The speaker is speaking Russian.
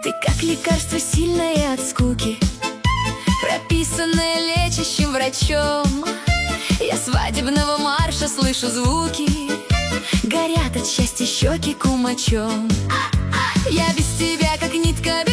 Ты как лекарство сильное от скуки, прописанное лечащим врачом. Я свадебного марша слышу звуки, горят от счастья щеки кумачом. Я без тебя как нитка